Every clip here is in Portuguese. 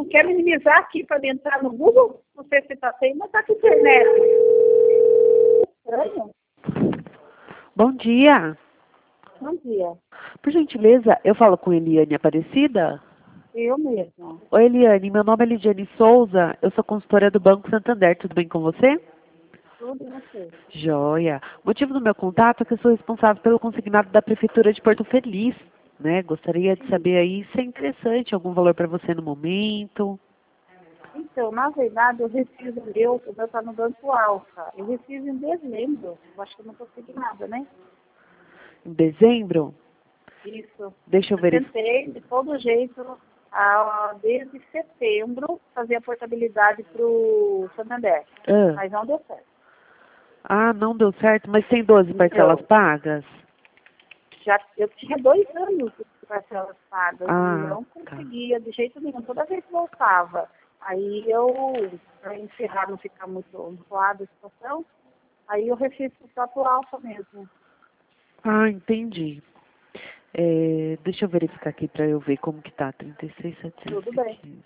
quer minimizar aqui para entrar no Google? Não sei se está sem, mas está com internet. Estranho. Bom dia. Bom dia. Por gentileza, eu falo com Eliane Aparecida? Eu mesma. Oi, Eliane, meu nome é Lidiane Souza, eu sou consultora do Banco Santander, tudo bem com você? Tudo e você. Joia. O motivo do meu contato é que eu sou responsável pelo consignado da Prefeitura de Porto Feliz, né? Gostaria de saber aí se é interessante, algum valor para você no momento. Então, na verdade, eu recibo o meu está no Banco Alfa. Eu recibo em dezembro. Eu acho que eu não consegui nada, né? Em dezembro? Isso. Deixa eu Eu verificar. tentei, de todo jeito, desde setembro, fazer a portabilidade para o Santander. Mas não deu certo. Ah, não deu certo, mas tem 12 parcelas Então, pagas? eu tinha 2 anos de parcelas pagas e Ah, não tá. conseguia de jeito nenhum. Toda vez que voltava, aí para encerrar, não ficar muito enjoada a situação, aí eu refiz só pro Alfa mesmo. Ah, entendi. Deixa eu verificar aqui para eu ver como que tá. Tudo bem. 36.715.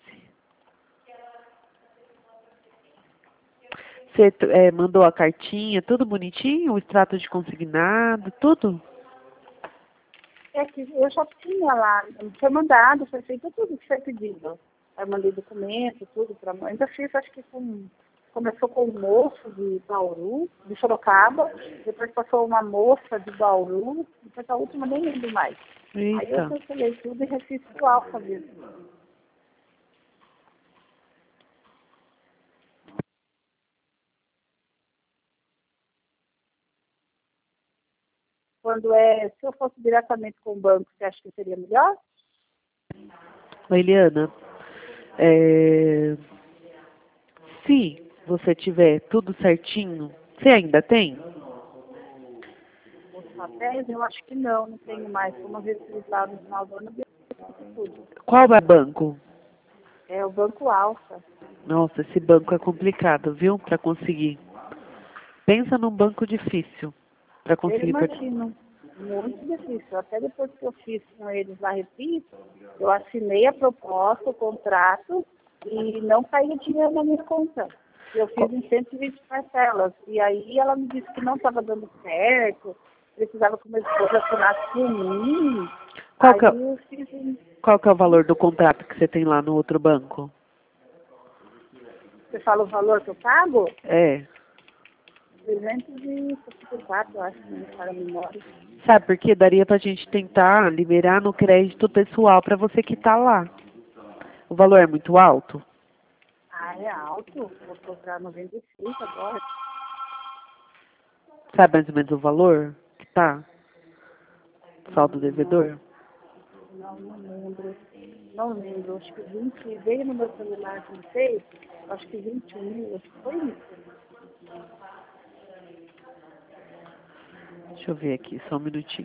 Você mandou a cartinha, tudo bonitinho? O extrato de consignado, tudo? É que eu já tinha lá, foi mandado, foi feito tudo que foi pedido. Aí eu mandei documento, tudo para mãe. Ainda fiz, acho que começou com um moço de Bauru, de Sorocaba, depois passou uma moça de Bauru, depois a última nem lembro mais. Aí eu Eita. cancelei tudo e refiz o Alfa mesmo. Se eu fosse diretamente com o banco, você acha que seria melhor? Oi, Eliana. Se você tiver tudo certinho, você ainda tem? Os papéis, eu acho que não tenho mais. Como eu fiz lá no final do ano, eu fiz tudo. Qual é o banco? É o Banco Alfa. Nossa, esse banco é complicado, viu? Para conseguir. Pensa num banco difícil para Eu conseguir. imagino. Muito difícil. Até depois que eu fiz com eles lá, repito, eu assinei a proposta, o contrato, e não caiu dinheiro na minha conta. Eu fiz em 120 parcelas. E aí ela me disse que não estava dando certo, precisava que o meu esposo assinasse por mim. Qual Aí que é, eu fiz qual que é o valor do contrato que você tem lá no outro banco? Você fala o valor que eu pago? É. 364, eu acho, né, para a memória. Sabe por quê? Daria pra gente tentar liberar no crédito pessoal para você que tá lá. O valor é muito alto? Ah, é alto? Vou cobrar 95 agora. Sabe mais ou menos o valor que tá? Saldo devedor? Não lembro. Não lembro. Acho que 20, veio no meu celular que fez, acho que 21 mil, acho que foi isso. Deixa eu ver aqui, só um minutinho.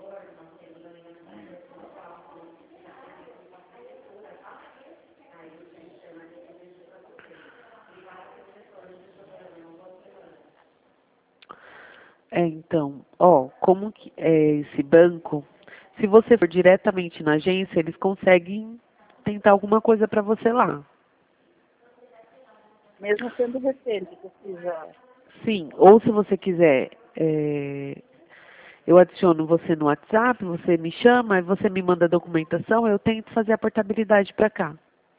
Então, como que é esse banco, se você for diretamente na agência, eles conseguem tentar alguma coisa para você lá. Mesmo sendo recente, que eu fiz Sim, ou se você quiser, eu adiciono você no WhatsApp, você me chama, aí você me manda a documentação, eu tento fazer a portabilidade para cá.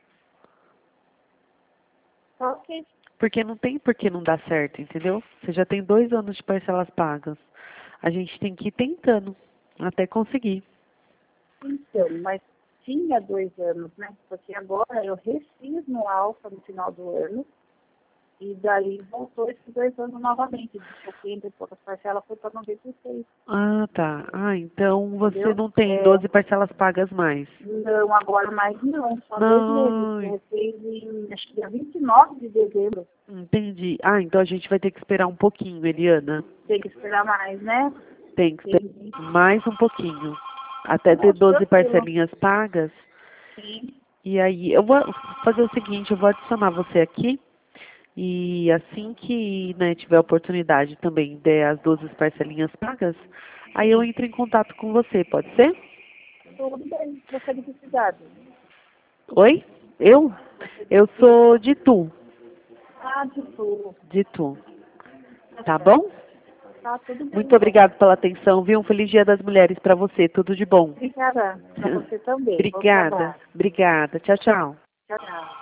só que, Porque não tem por que não dar certo, entendeu? Você já tem 2 anos de parcelas pagas. A gente tem que ir tentando até conseguir. então, mas tinha 2 anos, né? Porque agora eu refiz no Alfa no final do ano, e daí voltou esses 2 anos novamente. De 70 e poucas parcelas foi para 96. Ah, tá. Ah, então você Entendeu? não tem 12 parcelas pagas mais. Não, agora mais não, só 2 meses. Não, Eu fiz em, acho que dia 29 de dezembro. entendi. Ah, então a gente vai ter que esperar um pouquinho, Eliana. Tem que esperar mais, né? Tem que Entendi. esperar mais um pouquinho. Até ter Não, 12 tranquilo. parcelinhas pagas. Sim. E aí, eu vou fazer o seguinte, eu vou adicionar você aqui. E assim que, né, tiver oportunidade também der as 12 parcelinhas pagas, aí eu entro em contato com você, pode ser? Tudo bem. Você de que cidade? Oi? Eu? Eu sou de Tu. Ah, de tudo. De Tu. Tá bom? Tá tudo bem. Muito obrigada pela atenção, viu? Um feliz Dia das Mulheres para você. Tudo de bom. Obrigada. Para você também. Bom Obrigada. trabalho. Obrigada. Tchau, tchau. Tchau, tchau.